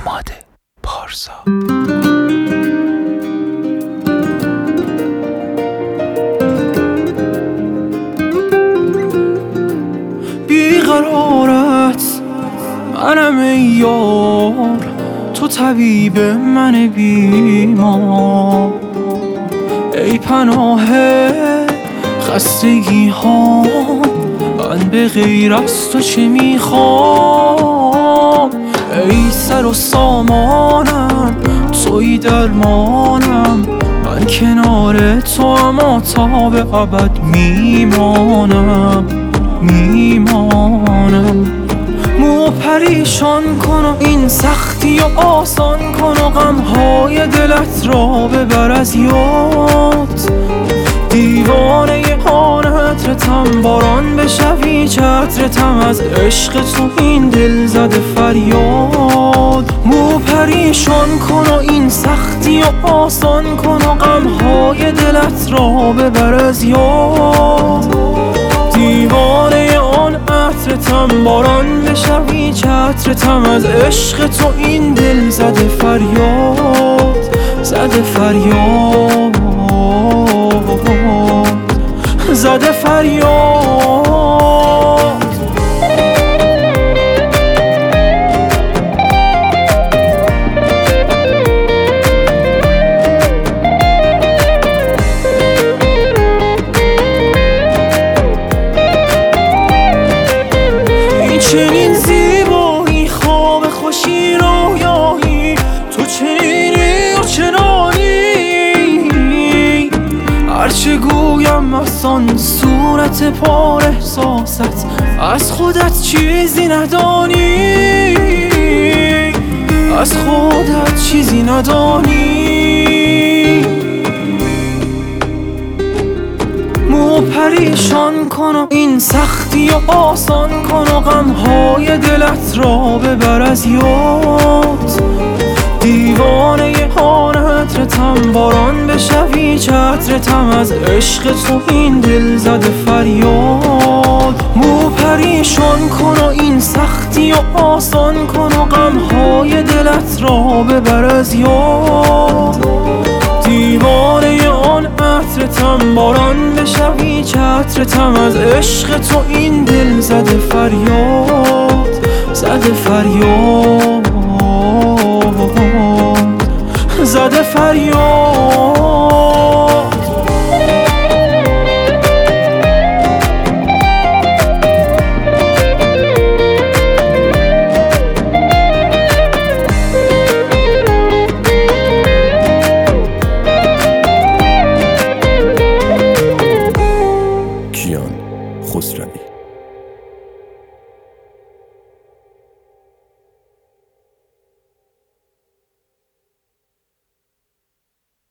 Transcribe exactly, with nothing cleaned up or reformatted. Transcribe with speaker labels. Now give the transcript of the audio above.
Speaker 1: اومده پارسا.
Speaker 2: بیقرارت منم ای یار، تو طبیب من بیمار، ای پناه خستگی ها، من به غیر از تو چه میخوام؟ ای سر و سامانم، توی درمانم، من کنار تو اما تا به ابد میمانم میمانم. مو پریشان کن و این سختی و آسان کن و غمهای دلت را ببر از یاد. دیوانه آن عطرتم، باران بشوی چترتم، از عشق تو این دل زده فریاد. مو پریشان کن و این سختی و آسان کن و غمهای دلت را ببر از یاد. دیوانه آن عطرتم، باران بشوی چترتم، از عشق تو این دل زده فریاد زده فریاد زده فریاد. این چنین زیبایی، خواب خوشی رویایی، تو چنینی و چنانی، هرچه گویم از آن صورت پر احساست، از خودت چیزی ندانی، از خودت چیزی ندانی. مو پریشان کن و این سختی و آسان کن و غمهای دلت را ببر از یاد. دیوانه آن عطرتم، باران بشوی چترتم، از عشق تو این دل زده فریاد. مو پریشان کن و این سختی و آسان کن و غمهای دلت را ببر از یاد. دیوانه آن عطرتم، باران بشوی چترتم، از عشق تو این دل زده فریاد زده فریاد زده فریاد.
Speaker 1: کیان خسروی.